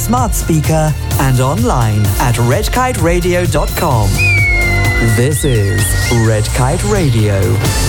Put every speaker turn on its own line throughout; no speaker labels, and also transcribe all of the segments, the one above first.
smart speaker and online at redkiteradio.com. This is Red Kite Radio.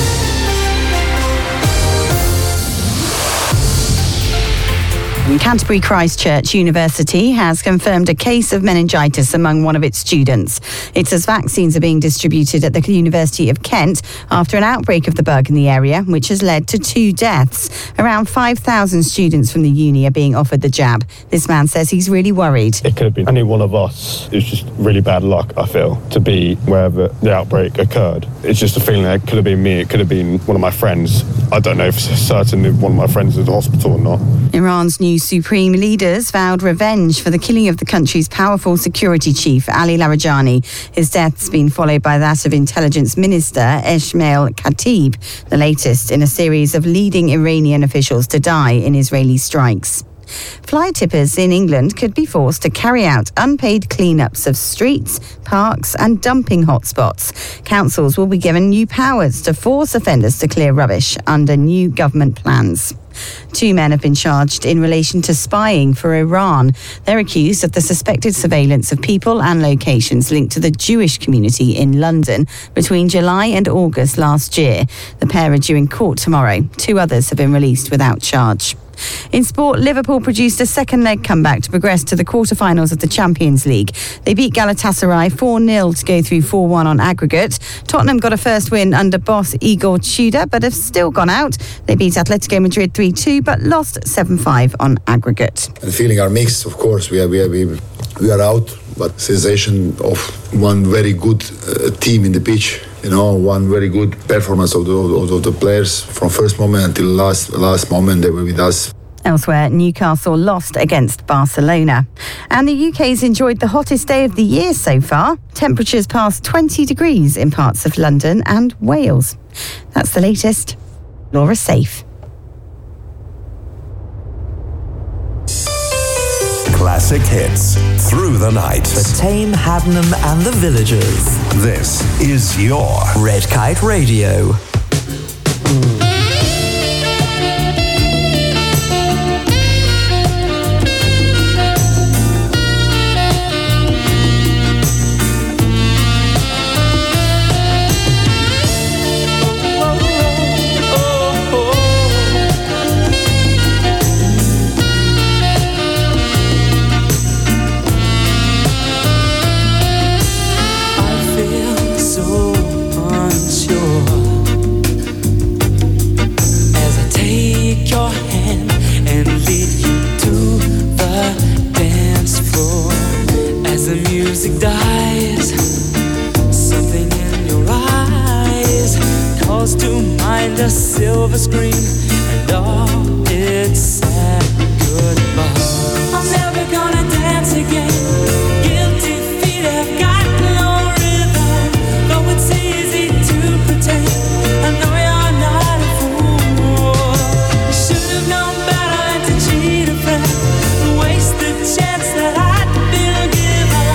Canterbury Christ Church University has confirmed a case of meningitis among one of its students. It's as vaccines are being distributed at the University of Kent after an outbreak of the bug in the area, which has led to 2 deaths. Around 5,000 students from the uni are being offered the jab. This man says he's really worried.
It could have been any one of us. It's just really bad luck, I feel, to be wherever the outbreak occurred. It's just a feeling that it could have been me, it could have been one of my friends. I don't know for certain if one of my friends is in the hospital or not.
Iran's new supreme leaders vowed revenge for the killing of the country's powerful security chief, Ali Larijani. His death's been followed by that of Intelligence Minister Esmail Khatib, the latest in a series of leading Iranian officials to die in Israeli strikes. Fly tippers in England could be forced to carry out unpaid clean-ups of streets, parks and dumping hotspots. Councils will be given new powers to force offenders to clear rubbish under new government plans. 2 men have been charged in relation to spying for Iran. They're accused of the suspected surveillance of people and locations linked to the Jewish community in London between July and August last year. The pair are due in court tomorrow. 2 others have been released without charge. In sport, Liverpool produced a second-leg comeback to progress to the quarter-finals of the Champions League. They beat Galatasaray 4-0 to go through 4-1 on aggregate. Tottenham got a first win under boss Igor Tudor, but have still gone out. They beat Atletico Madrid 3-2, but lost 7-5 on aggregate.
The feeling are mixed, of course. We are out, but sensation of one very good team in the pitch. You know, one very good performance of the players from first moment until last moment they were with us.
Elsewhere, Newcastle lost against Barcelona. And the UK's enjoyed the hottest day of the year so far. Temperatures past 20 degrees in parts of London and Wales. That's the latest. Laura Safe.
Classic hits through the night.
The Tame, Hadnam and the Villagers.
This is your
Red Kite Radio.
Music dies, something in your eyes calls to mind a silver screen and all its sad goodbye. I'm never gonna dance again. Guilty feet have got no rhythm, though it's easy to pretend. I know you're not a fool. You should have known better than to cheat a friend, waste the chance that I'd been given.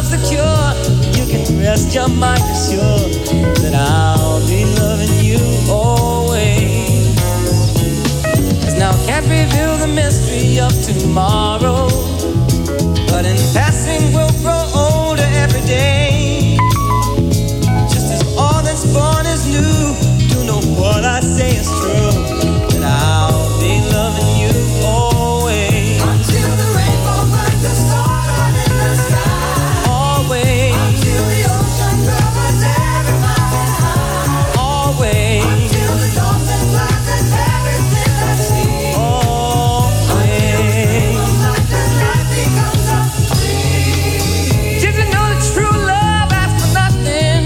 secure. You can rest your mind assured that I'll be loving you always. As now can't reveal the mystery of tomorrow, but in passing we'll grow older every day. Just as all that's born is new, do know what I say is true, that I'll be loving you always.
Until the rainbow finds the stars in the sky.
Always.
Until the ocean covers every mountain high.
Always.
Until the dolphin flies and everything I see.
Always.
Life becomes a dream.
Did you know that true love asks for nothing?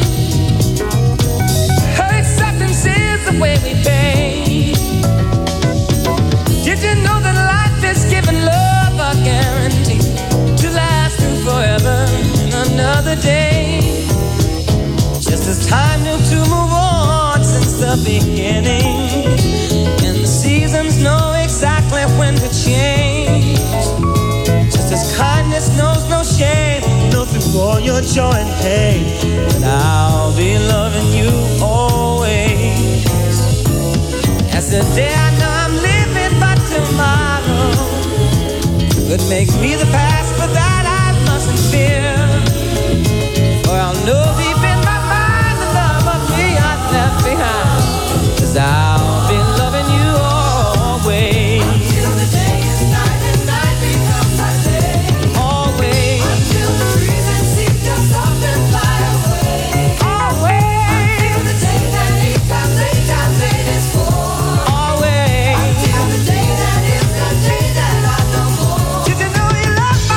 Her acceptance is the way we pay. Did you know that life is giving love a guarantee to last through forever and another day? Just as time knew to move on since the beginning, and the seasons know exactly when to change. Just as kindness knows no shame, know through all your joy and pain, that I'll be loving you always. As the day I know I'm living, but tomorrow could make me the past, but that I mustn't fear. For I'll know deep in my mind the love of me I've left behind, 'cause I'll be loving you always.
Until the day is night and night becomes a day.
Always.
Until the trees and seas just stop and fly away.
Always.
Until the day that each times eight is full.
Always.
Until the day that is the day that I know more.
Did you know you love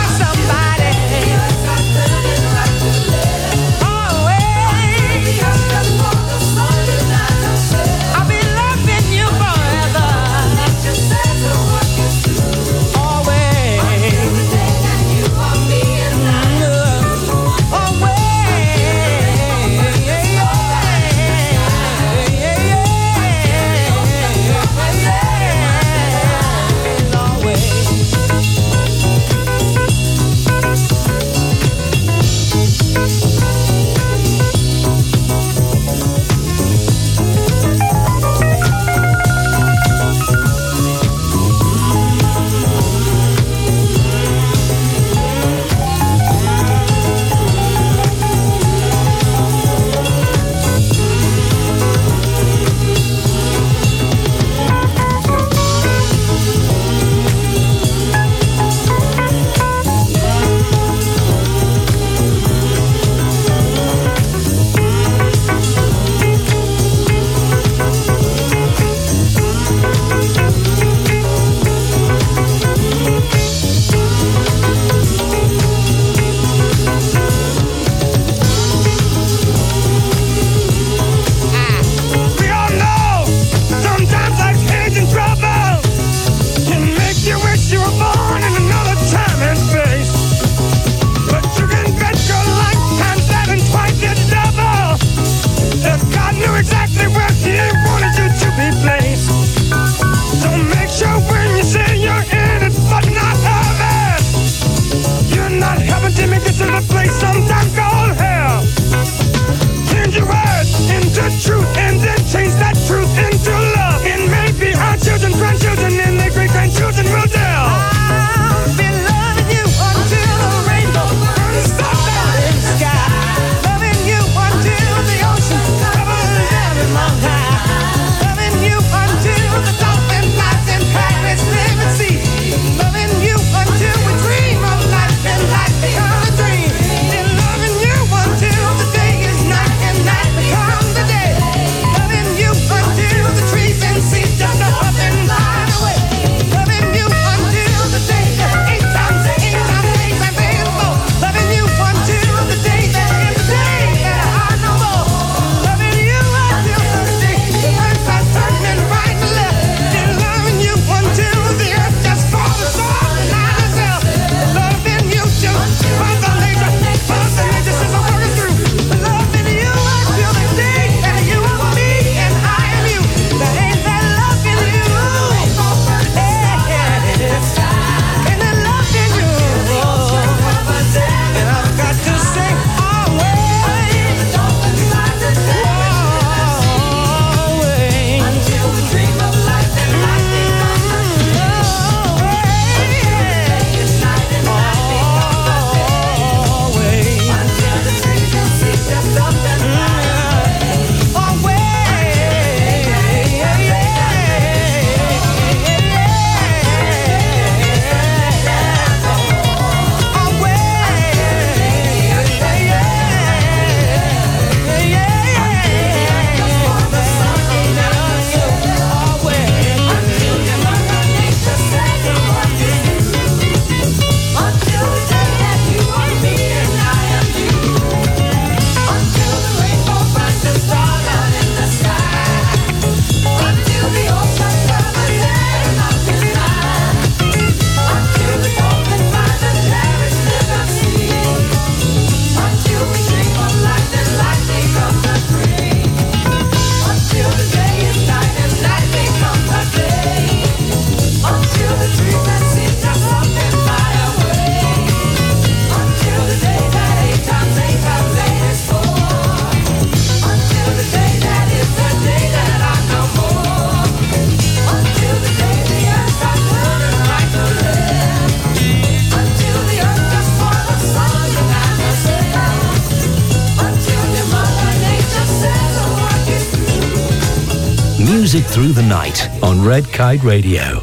Music through the night on Red Kite Radio.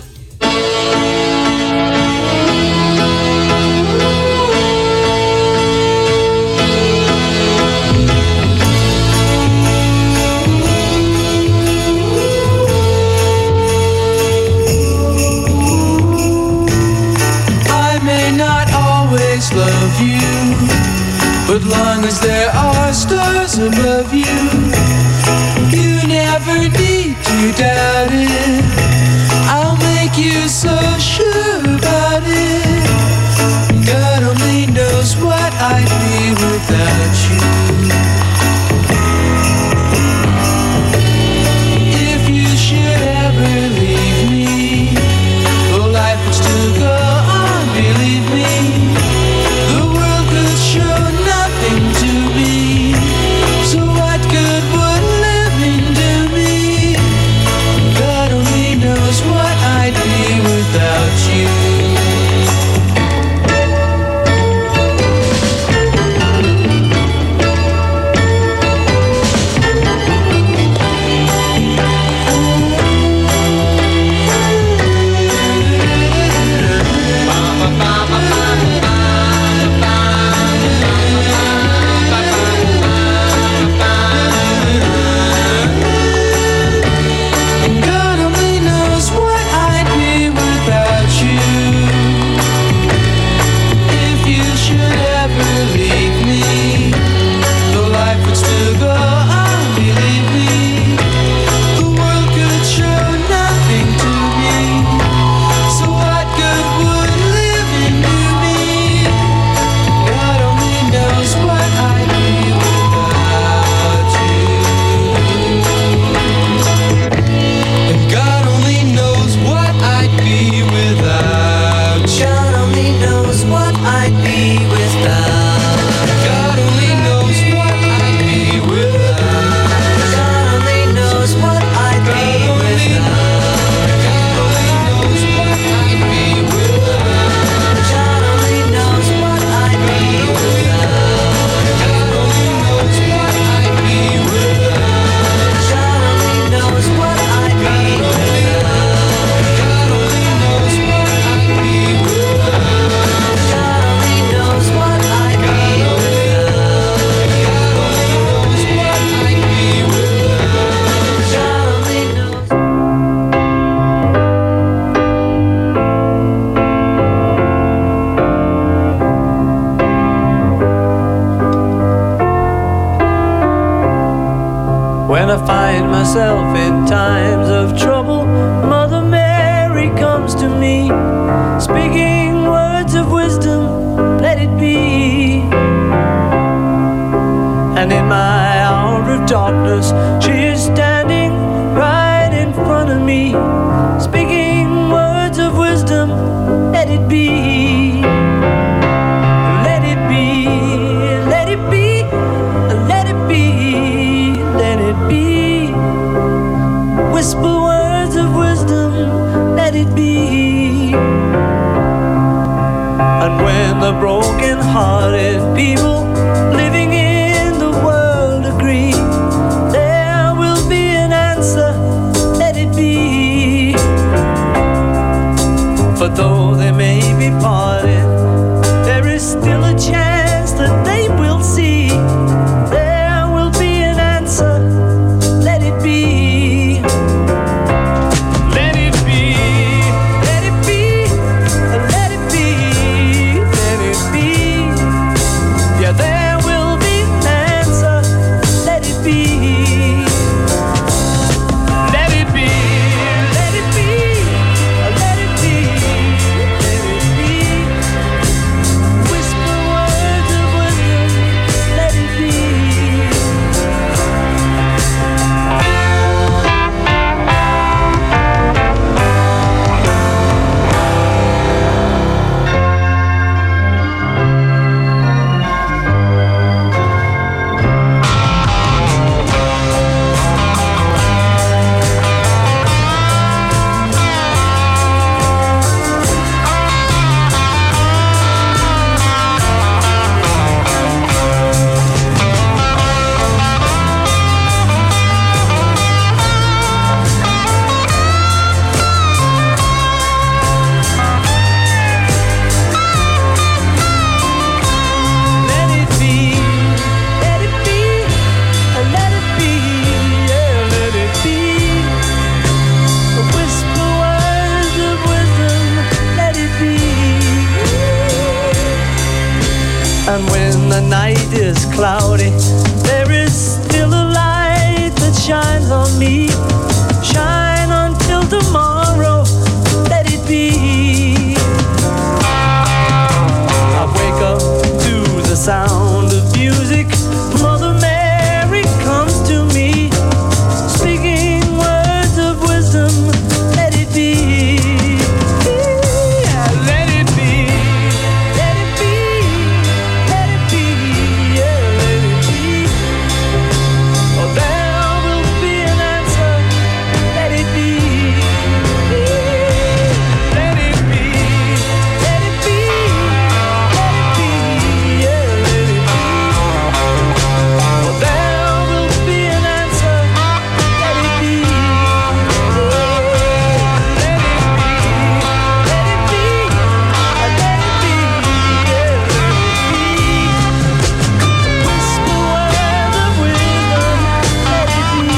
I may not always love you, but long as there are stars above you, you never need to doubt it. I'll make you so sure about it. God only knows what I'd be without you. If you should ever leave me, well, life would still go on, believe me. The world could show nothing to me, so what good would living do me? God only knows what I'd be without you. God only knows what I'd be without you. If you should ever leave me, though life would still go on, believe me. The world could show nothing to me, so what good would living do me? God only knows what I'd be without you. And God only knows what I'd be without you. God only knows what I'd be without. God only knows what I'd be without. God only knows what I'd be without. God only knows what I'd be without. God only knows what I'd be without. God only knows what I'd be without. God only knows what I'd be without. God only knows what I'd be without. God only knows what I'd be without. God only knows what I'd be without. God only knows. When I find myself in times of trouble, Mother Mary comes to me, speaking words of wisdom, let it be. And in my hour of darkness, she is standing right in front of me, speaking words of wisdom, let it be. Let it be, let it be, let it be, let it be. Whisper words of wisdom, let it be. And when the broken-hearted people living in the world agree, let is cloudy, there is still a light that shines on me. Shine until tomorrow, let it be. I wake up to the sound of music. Mother Mary comes to me, speaking words of wisdom. Let it be. Yeah, let it be. Let it be. Let it be. Yeah, let it be. Oh, there will be an answer. Let it be. Let it be. Let it be. Let it be. Yeah, let it be. Oh, there will be an answer. Let it be. Let it be. Let it be. Let it be. Yeah, let it be. Whisper words of wisdom. Let it be.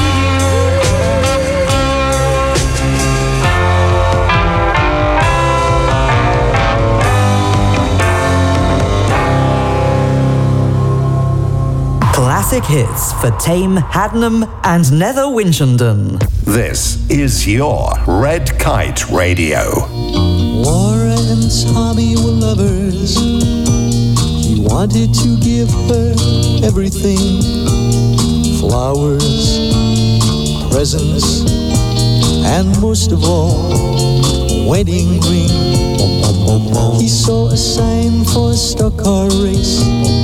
Classic hits for Tame Hadnam and Nether Winchendon.
This is your Red Kite Radio.
Laura and Tommy were lovers. He wanted to give her everything. Flowers, presents, and most of all, a wedding ring. He saw a sign for a stock car race.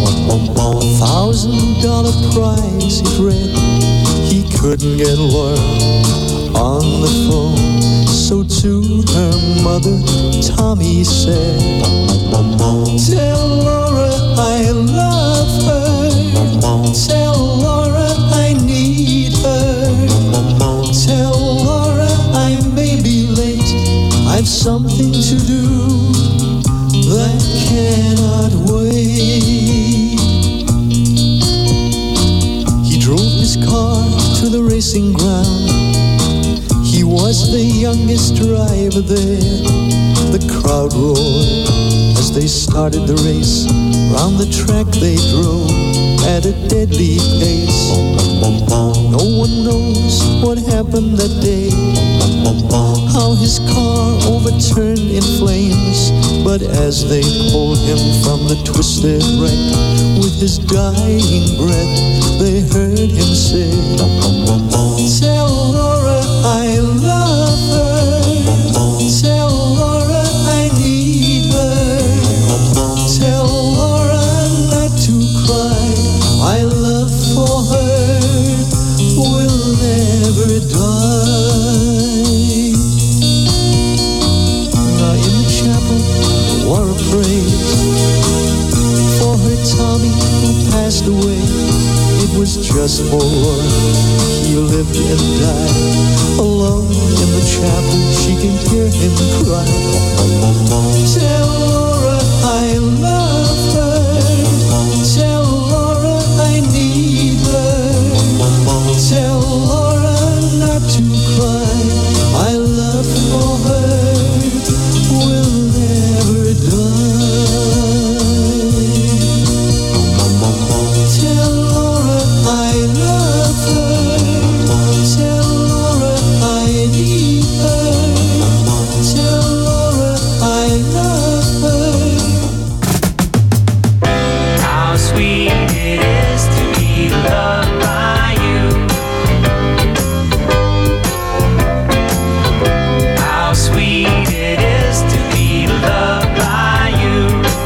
$1,000 prize, it read. He couldn't get Laura on the phone, so to her mother, Tommy said, tell Laura I love her. Tell Laura I need her. Tell Laura I may be late. I've something to do that cannot wait. He drove his car to the racing ground. He was the youngest driver there. The crowd roared as they started the race. Round the track they drove at a deadly pace. No one knows what happened that day, how his car overturned in flames. But as they pulled him from the twisted wreck, with his dying breath, they heard him say, tell Laura I love her. Tell Laura I need her. Tell Laura not to cry. My love for her will never die. Now in the chapel, Laura prays for her Tommy who passed away. It was just for Laura. He lived and died. Alone in the chapel, she can hear him cry. Tell Laura I love her. Tell Laura I need her. Tell Laura not to cry. My love for her will never die. Tell Laura I love her. Tell Laura I need her. Tell Laura I love her.
How sweet it is to be loved by you. How sweet it is to be loved by you.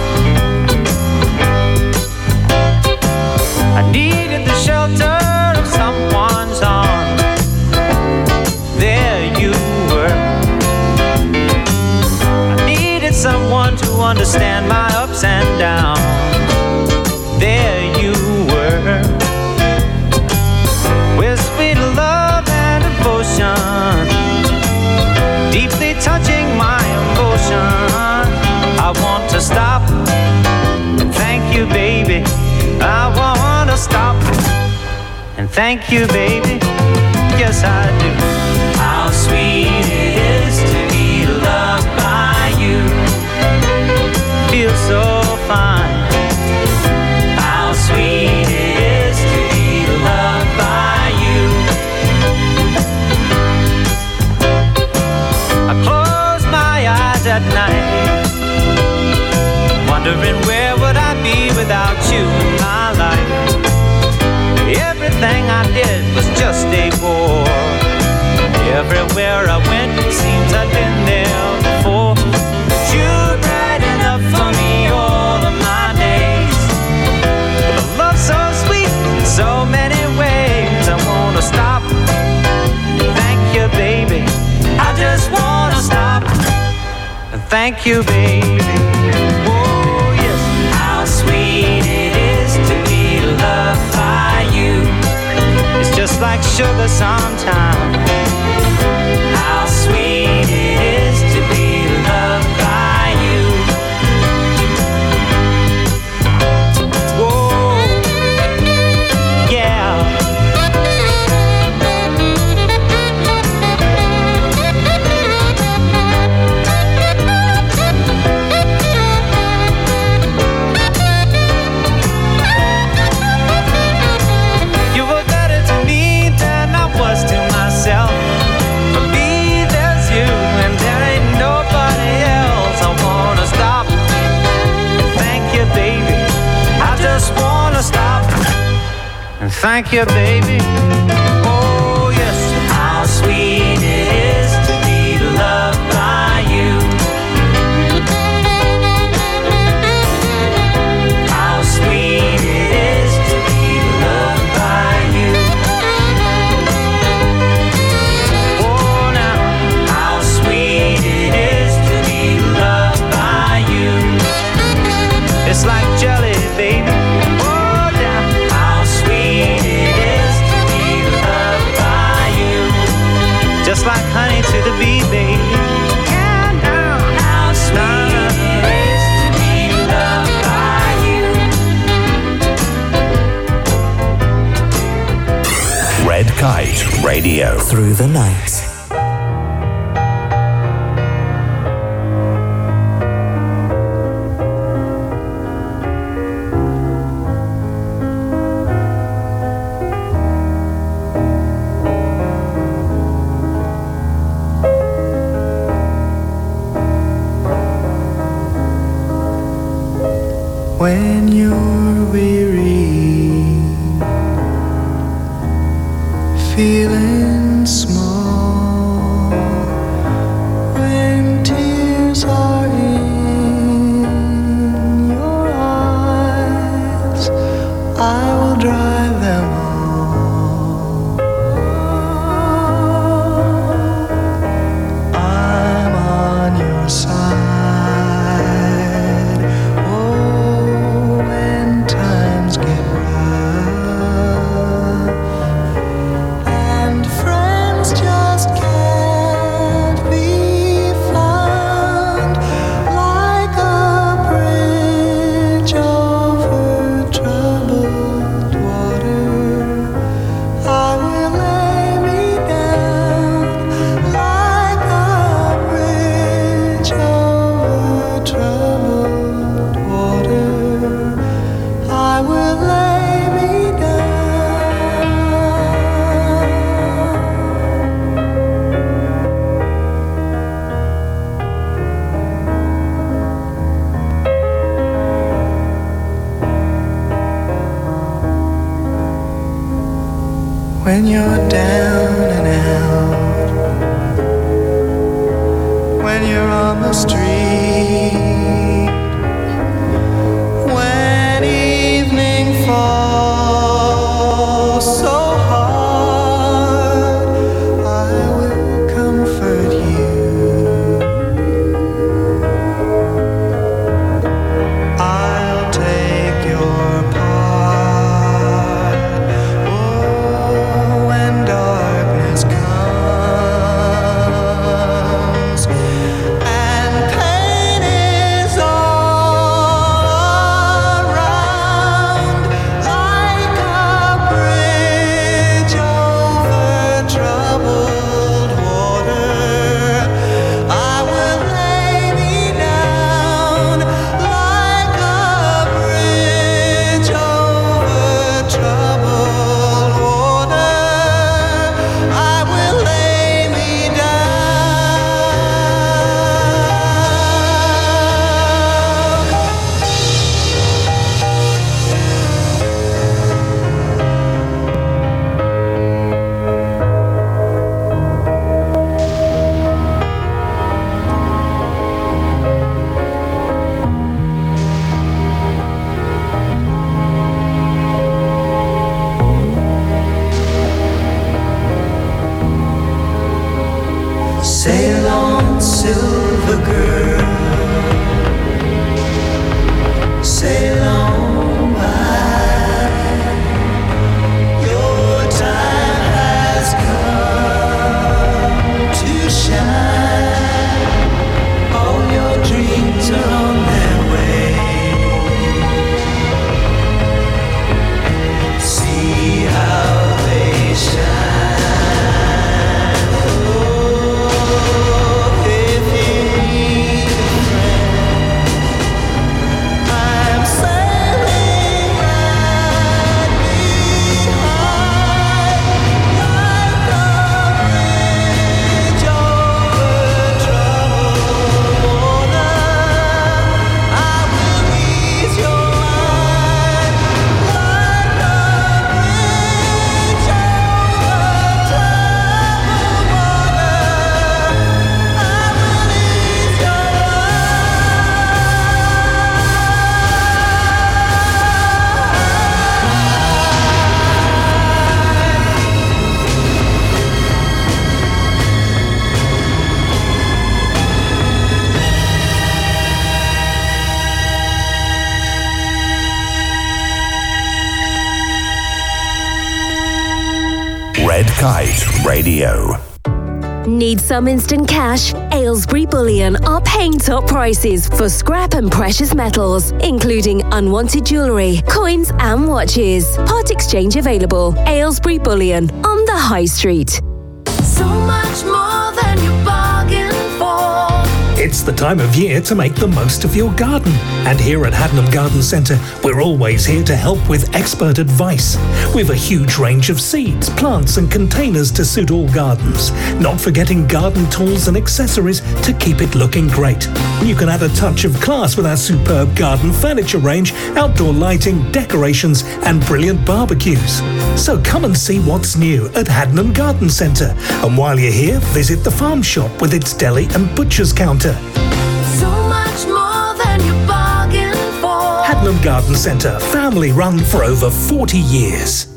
I needed the shelter of someone's arms. There you were. I needed someone to understand my ups and downs. There you were, with sweet love and devotion, deeply touching my emotion. I want to stop and thank you, baby. I want to stop and thank you, baby. Yes, I do. How sweet it is to be loved by you. Feels so fine. How sweet thank you, baby. Oh, yes. How sweet it is to be loved by you. It's just like sugar sometimes. How sweet it is to be loved by you. Whoa, yeah. You were better to me than I was to myself. For me, there's you, and there ain't nobody else. I wanna stop and thank you, baby. I just wanna stop and thank you, baby. Oh, yes. How sweet it is to be loved by you. How sweet it is to be loved by you. Oh, now, how sweet it is to be loved by you. It's like jelly, baby. Oh, yeah. How sweet it is to be loved by you. Just like honey to the bee, baby. Yeah, now. How sweet it is to be loved by you.
Red Kite Radio.
Through the night.
When you're weary, feeling small, when tears are in your eyes, I will dry them all. I'm on your side. Oh, when times get rough and friends just can't be found, like a bridge over troubled water, I will lay me down. Like a bridge over troubled water, I will lay me down. When you're down and out, when you're on the street, when evening falls so hard, I will comfort you. I'll take your part. Oh, when darkness comes and pain is all
Red Kite Radio.
Need some instant cash? Aylesbury Bullion are paying top prices for scrap and precious metals, including unwanted jewellery, coins and watches. Part exchange available. Aylesbury Bullion on the High Street.
So much more than you bargained for.
It's the time of year to make the most of your garden. And here at Haddenham Garden Centre, we're always here to help with expert advice. We've a huge range of seeds, plants and containers to suit all gardens. Not forgetting garden tools and accessories to keep it looking great. You can add a touch of class with our superb garden furniture range, outdoor lighting, decorations and brilliant barbecues. So come and see what's new at Haddenham Garden Centre. And while you're here, visit the farm shop with its deli and butcher's counter.
So much more than you bargained for.
Haddenham Garden Centre, family run for over 40 years.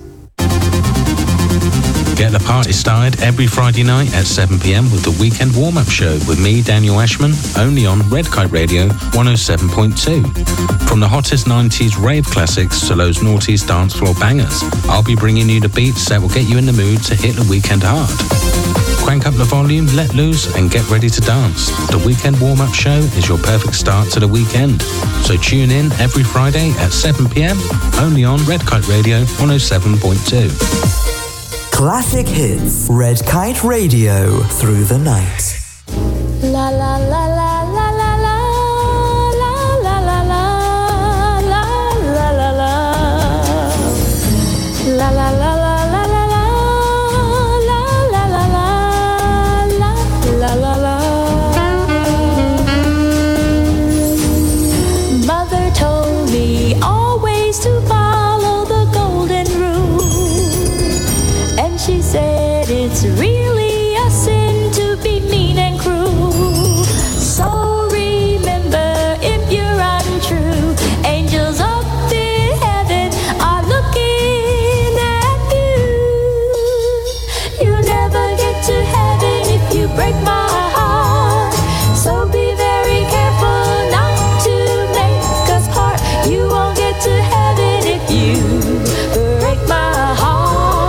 Get the party started every Friday night at 7 p.m. with the Weekend Warm-Up Show with me, Daniel Ashman, only on Red Kite Radio 107.2. From the hottest 90s rave classics to those noughties dance floor bangers, I'll be bringing you the beats that will get you in the mood to hit the weekend hard. Crank up the volume, let loose, and get ready to dance. The Weekend Warm-Up Show is your perfect start to the weekend. So tune in every Friday at 7 p.m. only on Red Kite Radio 107.2.
Classic hits. Red Kite Radio through the night.
La la la la la la la la la la la la la la la la. It's really a sin to be mean and cruel. So remember, if you're untrue, angels up in heaven are looking at you. You'll never get to heaven if you break my heart. So be very careful not to make us part. You won't get to heaven if you break my heart.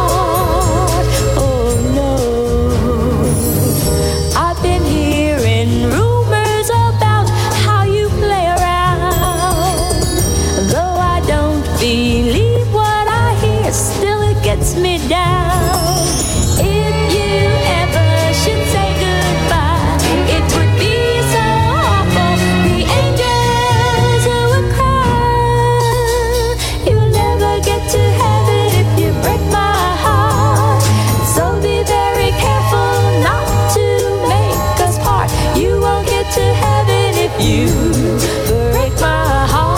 Gets me down. If you ever should say goodbye, it would be so awful. The angels would cry. You'll never get to heaven if you break my heart. So be very careful not to make us part. You won't get to heaven if you break my heart.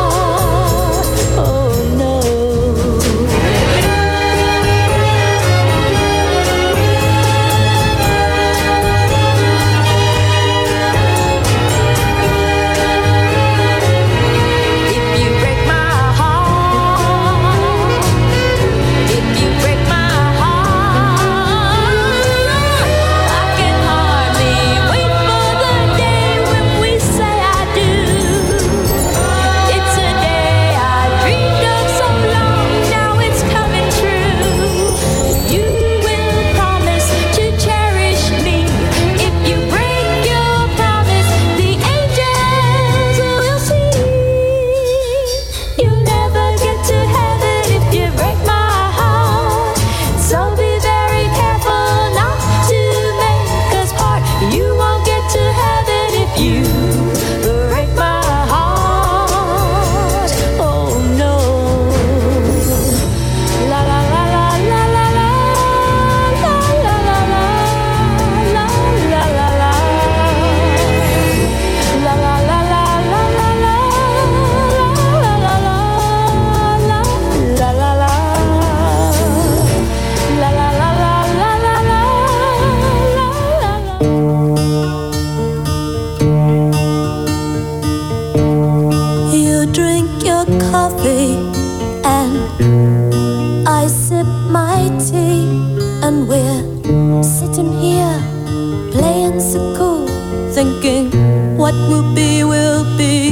What will be, will be.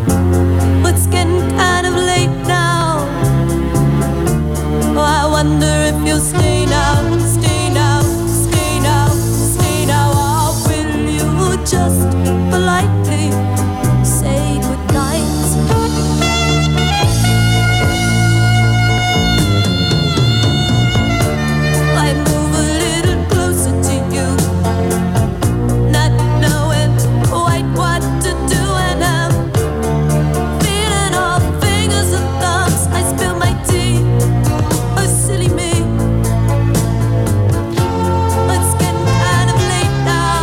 But it's getting kind of late now. Oh, I wonder you'll stay now, stay now, stay now, stay now, or will you just politely say goodnight? I move a little closer to you, not knowing quite what to do, and I'm feeling all fingers and thumbs. I spill my tea, oh silly me. It's getting kind of late now.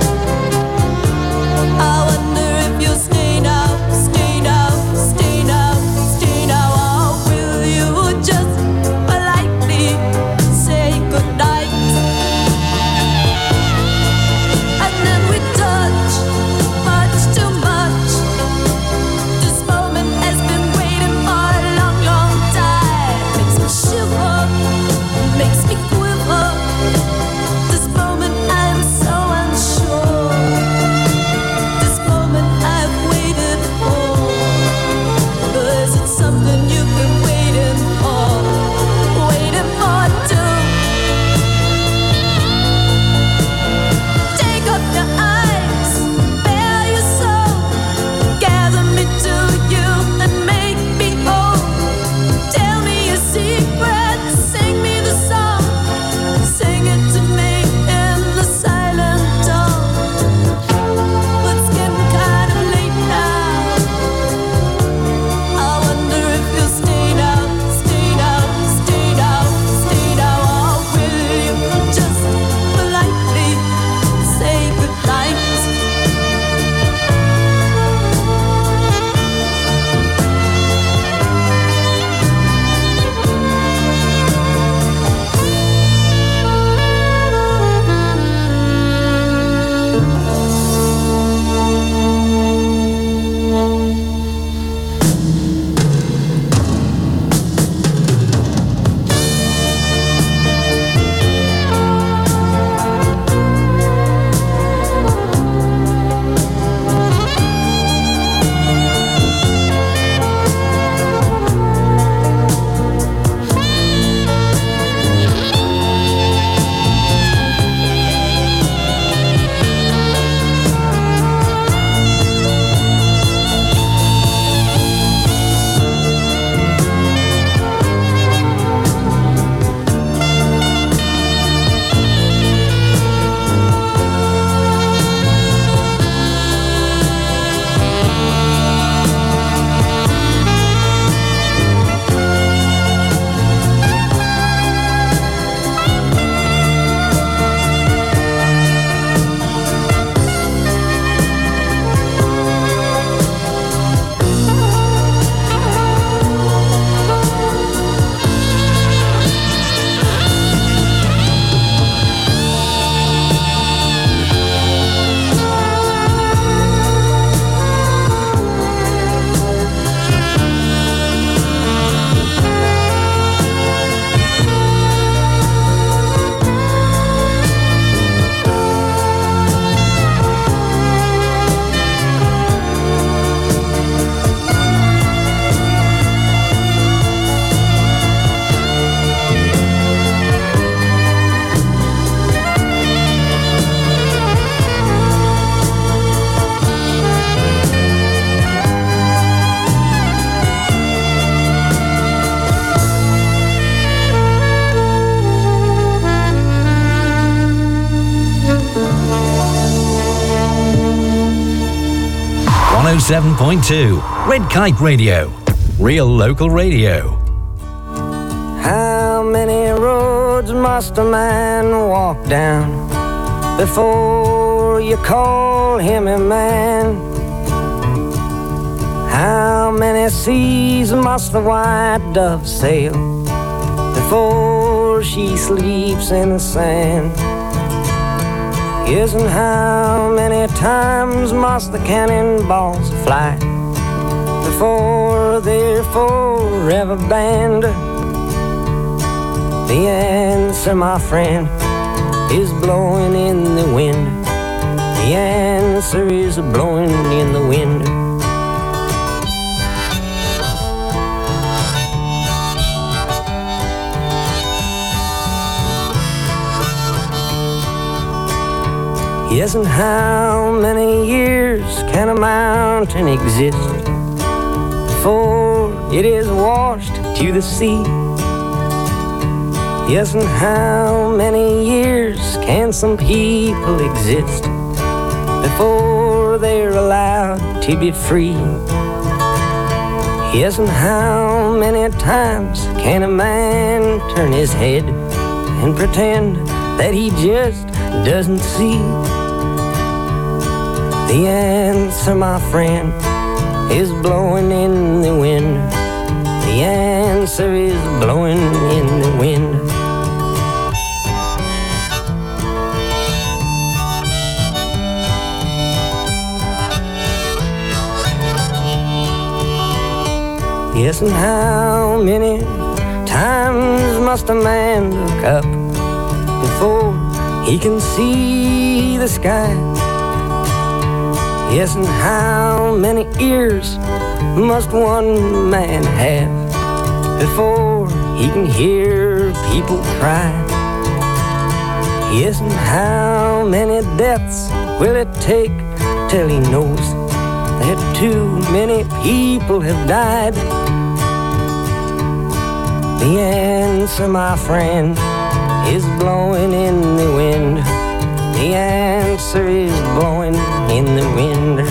I wonder if you'll stay now, stay now, stay now, stay now, or will you just politely say goodnight? And then we touch much too much. This moment has been waiting for a long, long time. Makes me shiver, makes me quiver. This moment I'm so unsure. This moment I've waited for. Is it something you've been waiting for? Waiting for too. Take up your eyes, bare your soul, gather me to you and make me whole. Tell me your secrets, sing me the song, sing it to me in the silent tone. It's getting kind of late now. I wonder if you'll stay now, stay now, stay now, stay now, or will you just politely say goodnight?
Red Kite Radio. Real local radio.
How many roads must a man walk down before you call him a man? How many seas must the white dove sail before she sleeps in the sand? Yes, and how many times must the cannonballs fly before they're forever banned? The answer, my friend, is blowing in the wind. The answer is blowing in the wind. Yes, and how many years can a mountain exist before it is washed to the sea? Yes, and how many years can some people exist before they're allowed to be free? Yes, and how many times can a man turn his head and pretend that he just doesn't see? The answer, my friend, is blowing in the wind. The answer is blowing in the wind. Yes, and how many times must a man look up before he can see the sky? Yes, and how many ears must one man have before he can hear people cry? Yes, and how many deaths will it take till he knows that too many people have died? The answer, my friend, is blowing in the wind. The answer is blowing in the wind.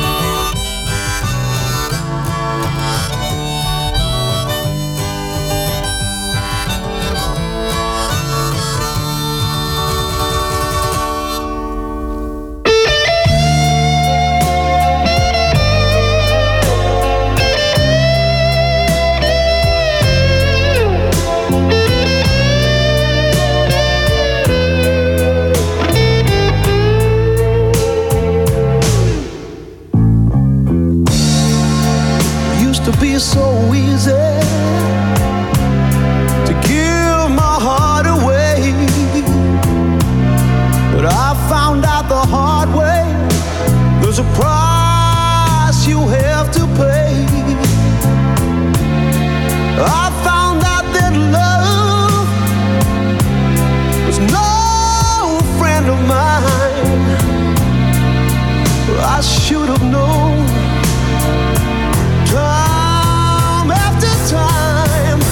So easy to give my heart away, but I found out the hard way there's a price you have to pay. I found out that love was no friend of mine. I should have known. Time.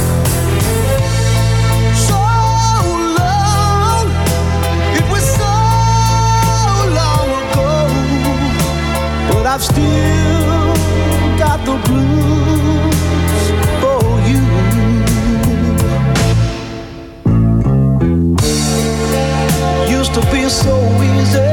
So long, it was so long ago, but I've still got the blues for you. Used to be so easy.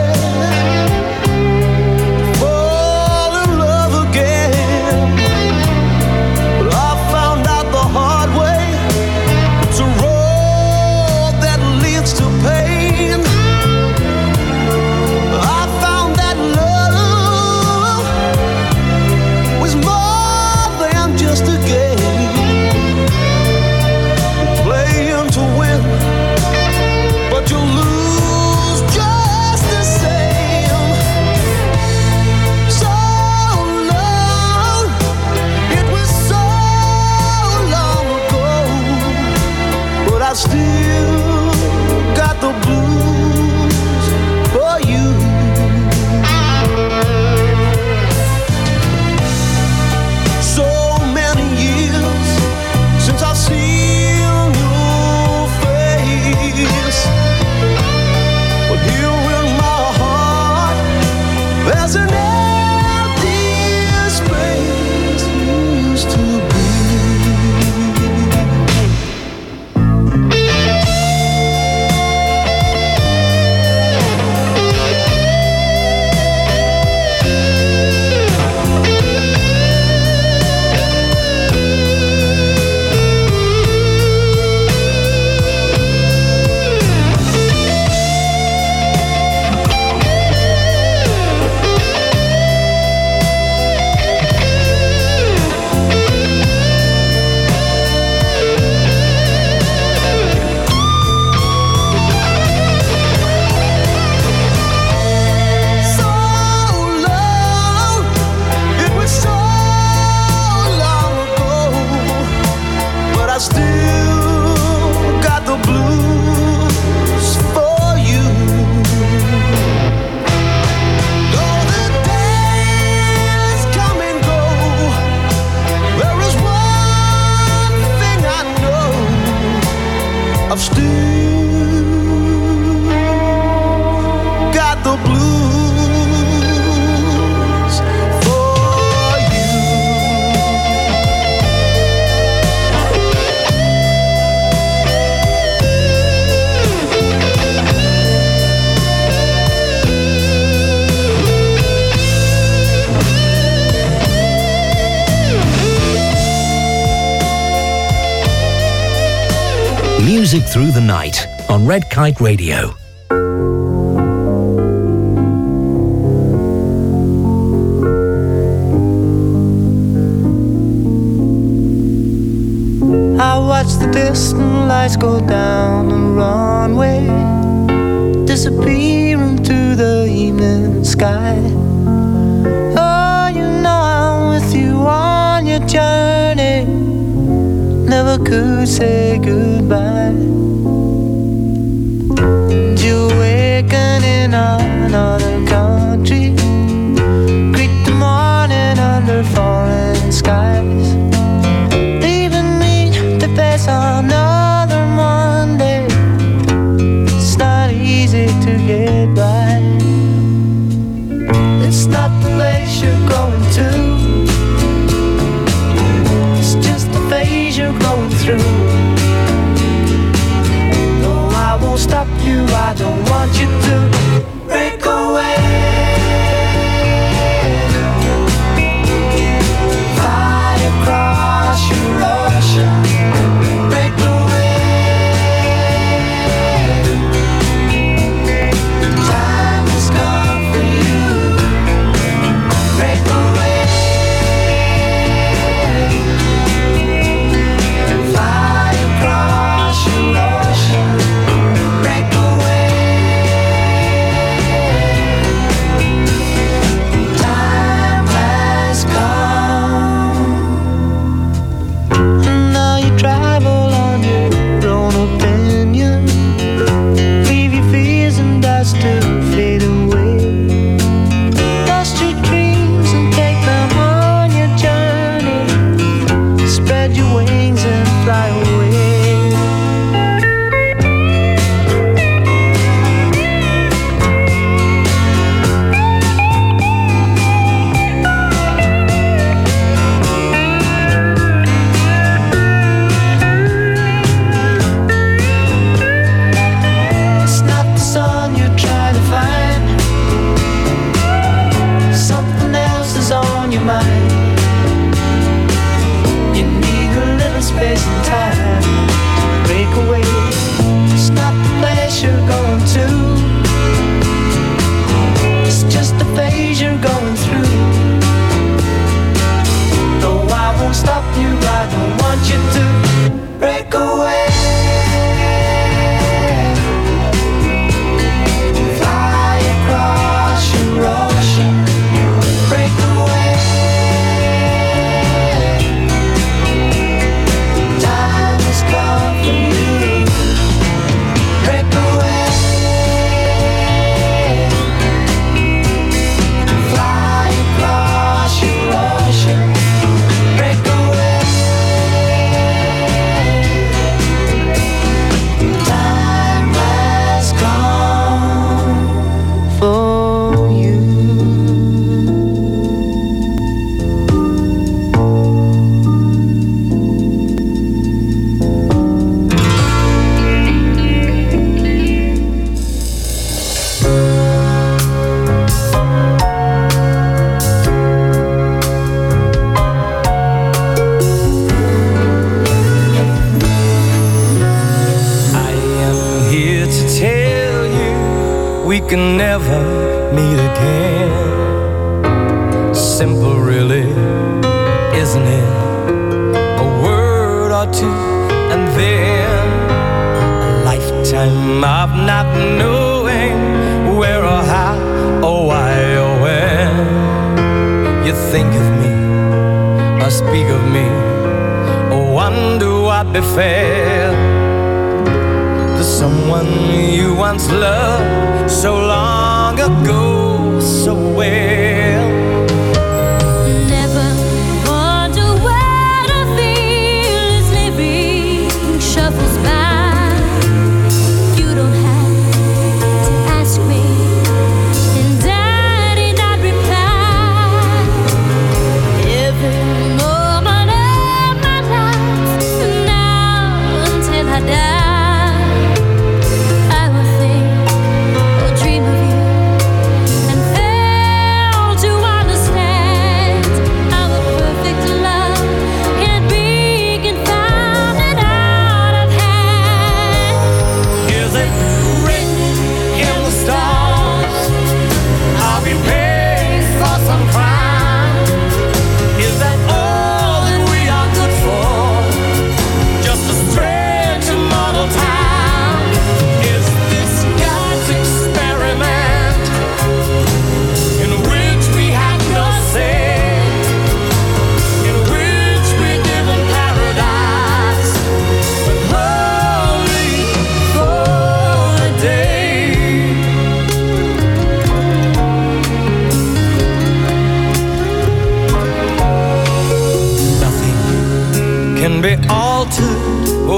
Music through the night on Red Kite Radio.
I watch the distant lights go down the runway, disappear into the evening sky. Oh, you know I'm with you on your journey, never could say goodbye. And you awaken in another country, greet the morning under foreign skies, leaving me to face another Monday. It's not easy to get by. It's not the place you're going to, it's just the phase you're going through. No, I won't stop you, I don't want you to break away. Fly across your ocean, break away. Time has come for you, break away. Fly across your ocean, break away. Time has come. And now you travel on your own opinion, leave your fears and dust to fade away. Lost your dreams and take them on your journey, spread your wings and fly away. It's not the sun you're trying to find, something else is on your mind. You need a little space and time to break away. It's not the place you're going to, it's just the phase you're going through. No, I won't stop you, I don't want you to break away. Fly across your ocean, break away. Time has come for you, break away. Fly across your ocean, break away. Time has come for you. I am here to tell you we can never meet again. Simple, really, isn't it? A word or two, and then a lifetime of not knowing where or how or why or when. You think of me or speak of me or wonder what befell the someone you once loved so long ago so well.
Never wonder where the feel is living shuffles by. You don't have to ask me, and I did not reply. Every moment of my life, now until I die, I will think or dream of you and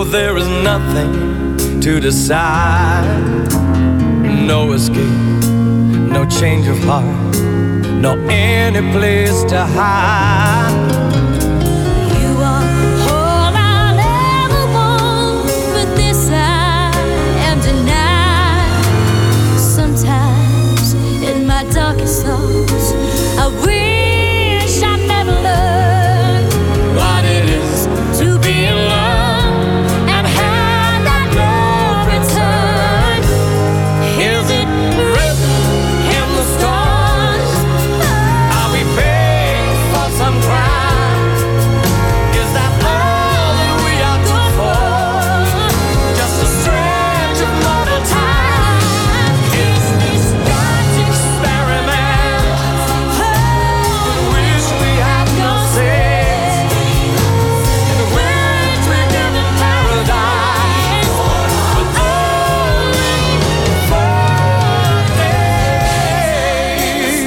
there is nothing to decide. No escape, no change of heart, no any place to hide.
You are all I'll ever want, but this I am denied. Sometimes in my darkest thoughts, I wish I'd never learned what it is to be in love and have that love return.
Is it written in the stars? I'll be paid for some crime. Is that all that we are good for? Just a stretch of mortal time. Is this God's experiment? Wish we had no sense. In which we live in paradise, but only for days.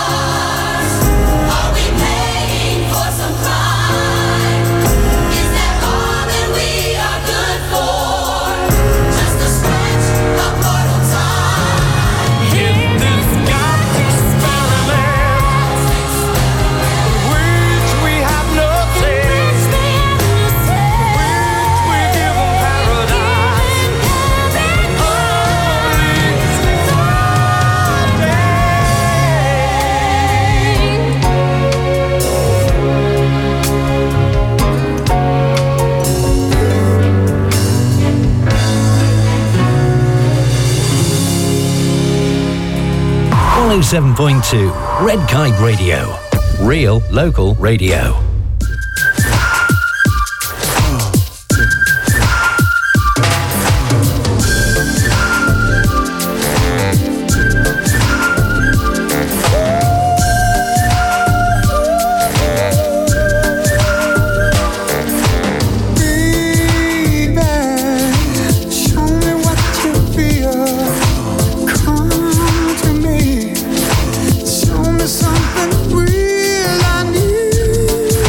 Are we paying for some crime? Is that all that we are good for? Just a stretch of mortal time.
In this God's experiment, which we have no taste, which we give in paradise,
only 107.2 Red Kite Radio. Real local radio.
Show me what you feel. Come to me. Show me something real I need.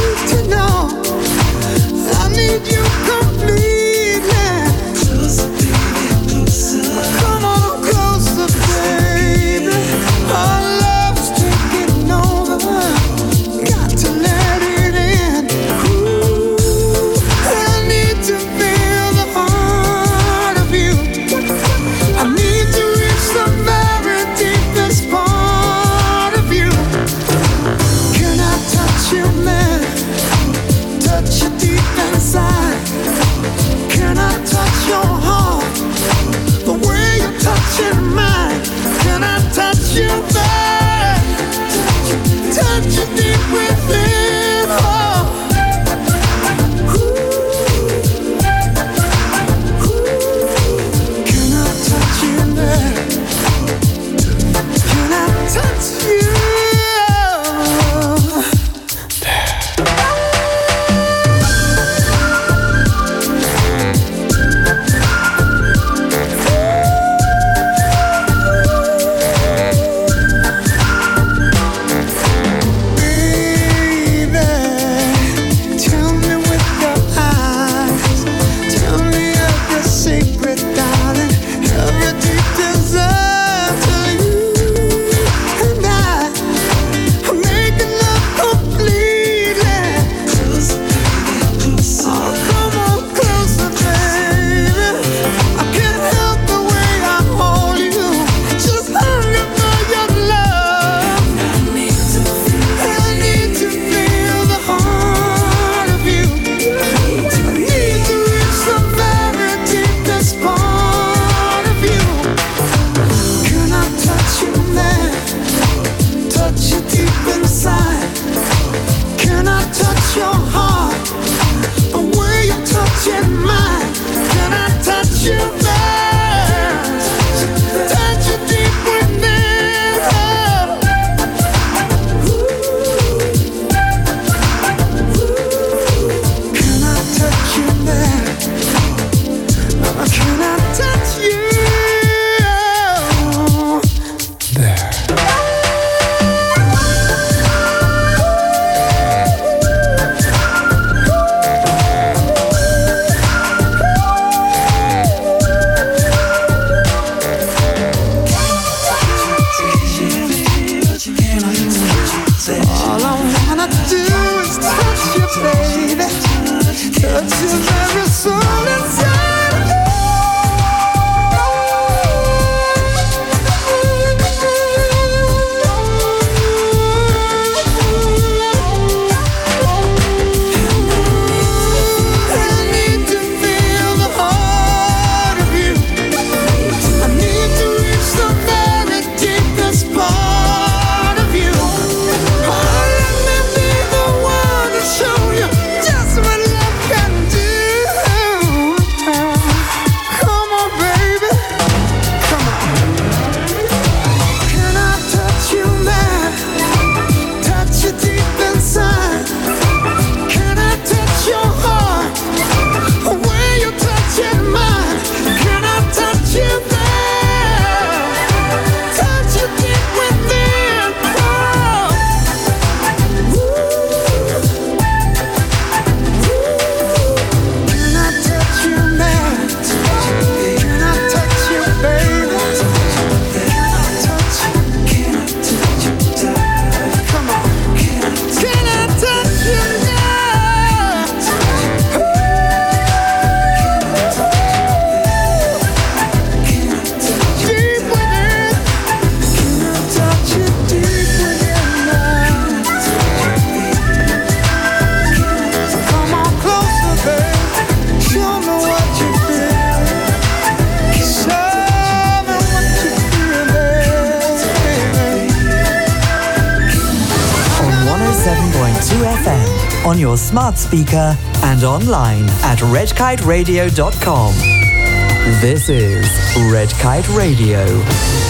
on your smart speaker and online at redkiteradio.com. This is Red Kite Radio.